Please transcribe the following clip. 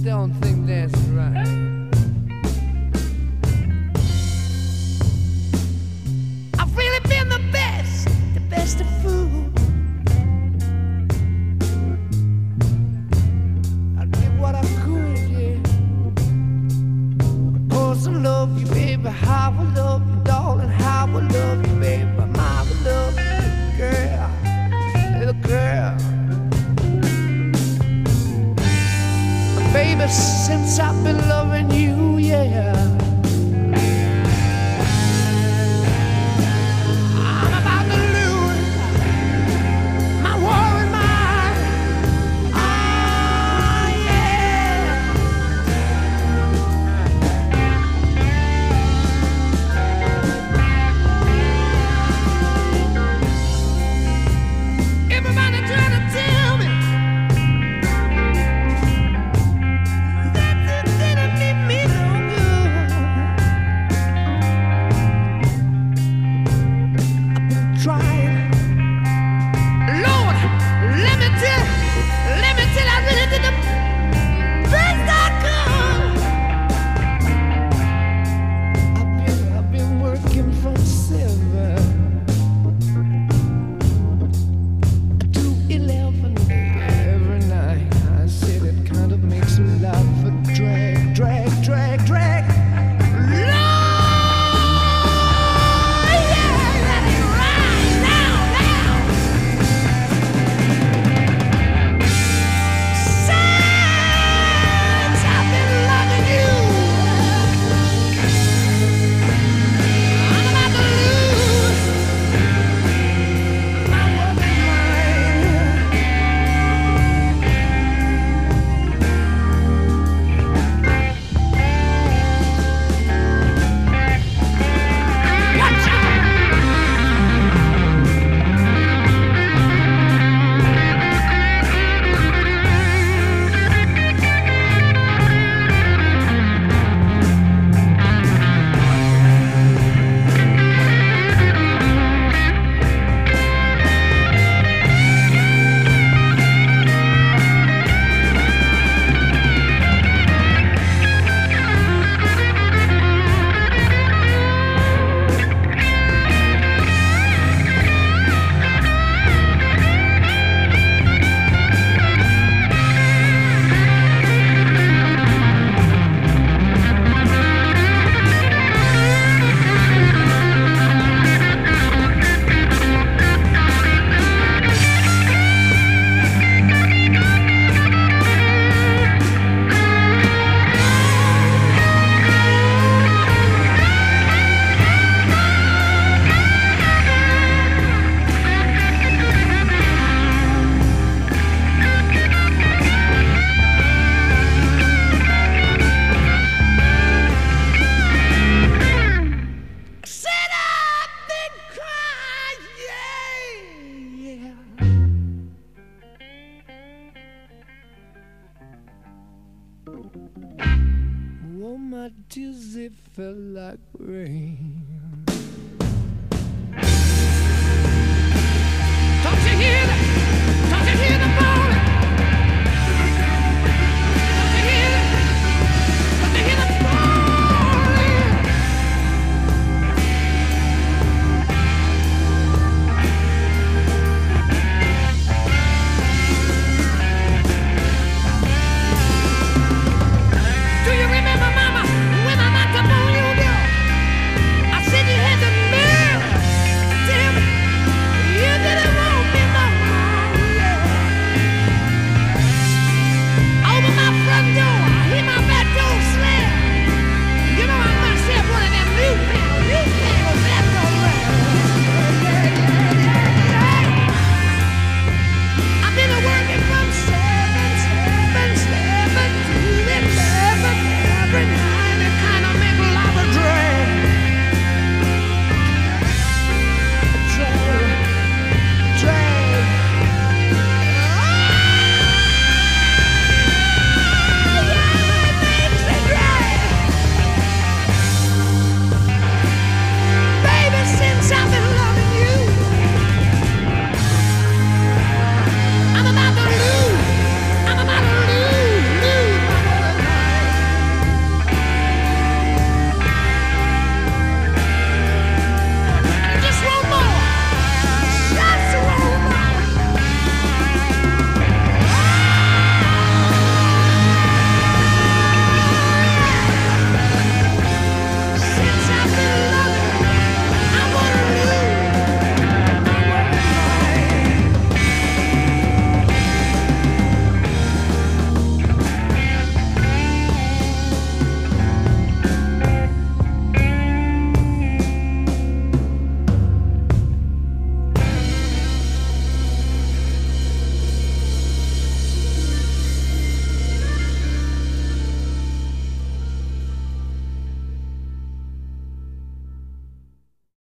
don't think that's right. I've really been the best of food. I did what I could, yeah. Of course I love you, baby. How I love you, darling. How I love you, baby. My love you, girl, little girl. Baby, since I've been loving you, yeah, I'm about to lose my worried mind. Oh, yeah. Everybody trying to tell me trying. Lord, let me tell I really did the best I could. I've been working from 7 to 11 every night. I said it kind of makes me laugh, but drag. Oh, my tears, they fell like rain.